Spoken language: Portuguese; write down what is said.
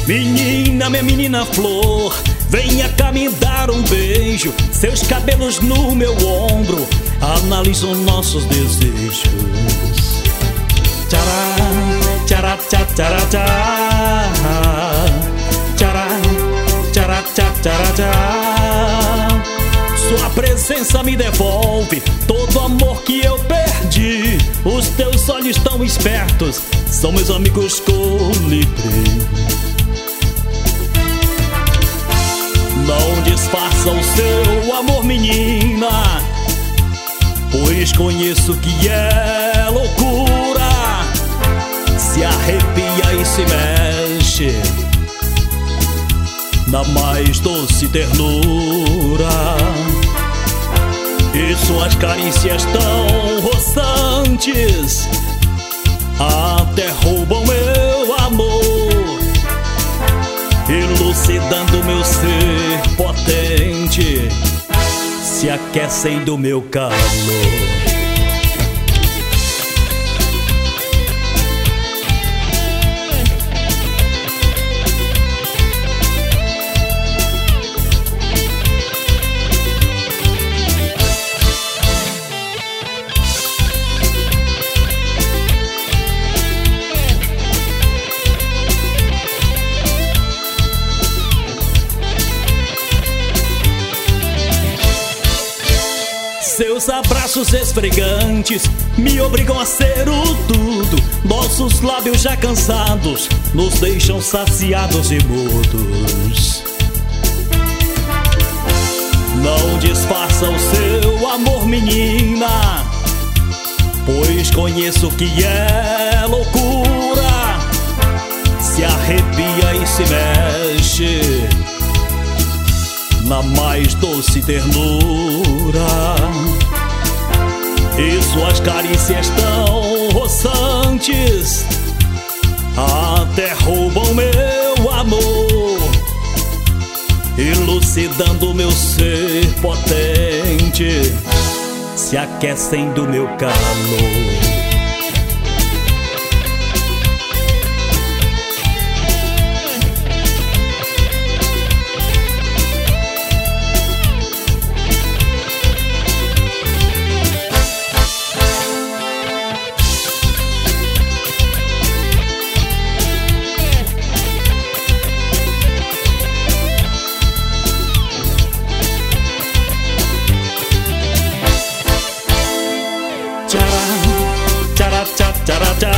Menina, minha menina flor, venha cá me dar um beijo. Seus cabelos no meu ombro analisam nossos desejos. Tchará, tchará, tchá, tchará, tchá. Tchará, tchará, tchá, tchará, tchá. Sua presença me devolve todo o amor que eu perdi. Os teus olhos tão espertos são meus amigos colibri. Não disfarça o seu amor, menina, pois conheço que é loucura. Se arrepia e se mexe na mais doce ternura, e suas carícias tão roçantes até roubam meu amor, elucidando meu ser potente, se aquecem do meu calor. Seus abraços esfregantes me obrigam a ser o tudo. Nossos lábios já cansados nos deixam saciados e mudos. Não disfarça o seu amor, menina, pois conheço que é loucura. Se arrepia e se mexe na mais doce ternura, e suas carícias tão roçantes até roubam meu amor, elucidando meu ser potente, se aquecem do meu calor. Tchará, tchá, tchará,